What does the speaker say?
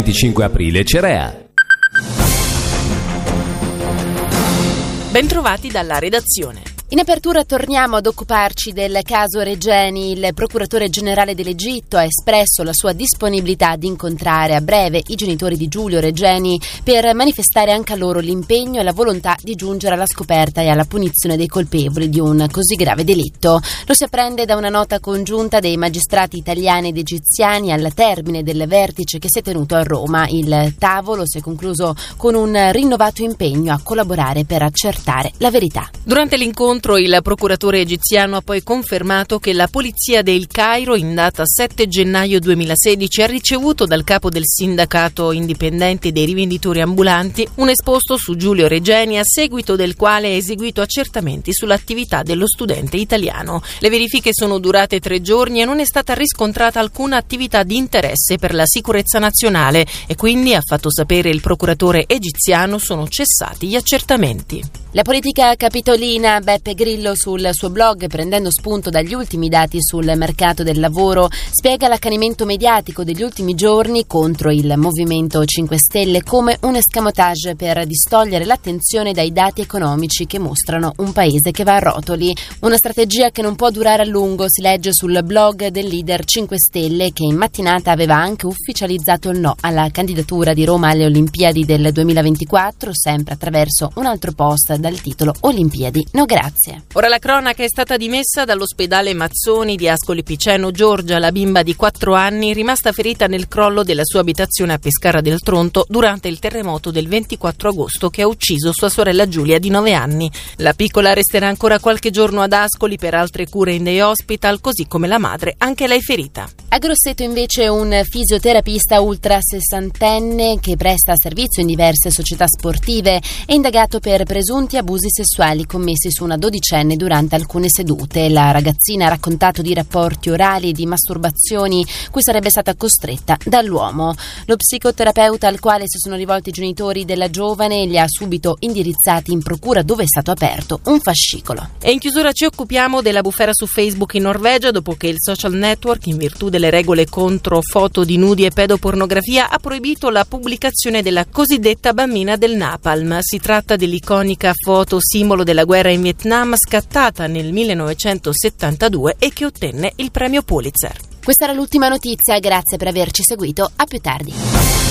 25 aprile, Cerea. Bentrovati dalla redazione. In apertura torniamo ad occuparci del caso Regeni. Il procuratore generale dell'Egitto ha espresso la sua disponibilità ad incontrare a breve i genitori di Giulio Regeni per manifestare anche a loro l'impegno e la volontà di giungere alla scoperta e alla punizione dei colpevoli di un così grave delitto. Lo si apprende da una nota congiunta dei magistrati italiani ed egiziani al termine del vertice che si è tenuto a Roma. Il tavolo si è concluso con un rinnovato impegno a collaborare per accertare la verità. Durante l'incontro il procuratore egiziano ha poi confermato che la polizia del Cairo in data 7 gennaio 2016 ha ricevuto dal capo del sindacato indipendente dei rivenditori ambulanti un esposto su Giulio Regeni, a seguito del quale ha eseguito accertamenti sull'attività dello studente italiano. Le verifiche sono durate 3 giorni e non è stata riscontrata alcuna attività di interesse per la sicurezza nazionale e quindi, ha fatto sapere il procuratore egiziano, sono cessati gli accertamenti. La politica capitolina. Beppe Grillo sul suo blog, prendendo spunto dagli ultimi dati sul mercato del lavoro, spiega l'accanimento mediatico degli ultimi giorni contro il Movimento 5 Stelle come un escamotage per distogliere l'attenzione dai dati economici che mostrano un paese che va a rotoli. Una strategia che non può durare a lungo, si legge sul blog del leader 5 Stelle, che in mattinata aveva anche ufficializzato il no alla candidatura di Roma alle Olimpiadi del 2024, sempre attraverso un altro post dal titolo "Olimpiadi no grazie". Ora la cronaca: è stata dimessa dall'ospedale Mazzoni di Ascoli Piceno Giorgia, la bimba di 4 anni rimasta ferita nel crollo della sua abitazione a Pescara del Tronto durante il terremoto del 24 agosto che ha ucciso sua sorella Giulia di 9 anni. La piccola resterà ancora qualche giorno ad Ascoli per altre cure in day hospital, così come la madre, anche lei ferita. A Grosseto invece un fisioterapista ultra sessantenne che presta servizio in diverse società sportive è indagato per presunti abusi sessuali commessi su una dodicenne durante alcune sedute. La ragazzina ha raccontato di rapporti orali e di masturbazioni cui sarebbe stata costretta dall'uomo. Lo psicoterapeuta, al quale si sono rivolti i genitori della giovane, li ha subito indirizzati in procura, dove è stato aperto un fascicolo. E in chiusura ci occupiamo della bufera su Facebook in Norvegia, dopo che il social network, in virtù delle regole contro foto di nudi e pedopornografia, ha proibito la pubblicazione della cosiddetta bambina del napalm. Si tratta dell'iconica foto simbolo della guerra in Vietnam, scattata nel 1972 e che ottenne il premio Pulitzer. Questa era l'ultima notizia, grazie per averci seguito, a più tardi.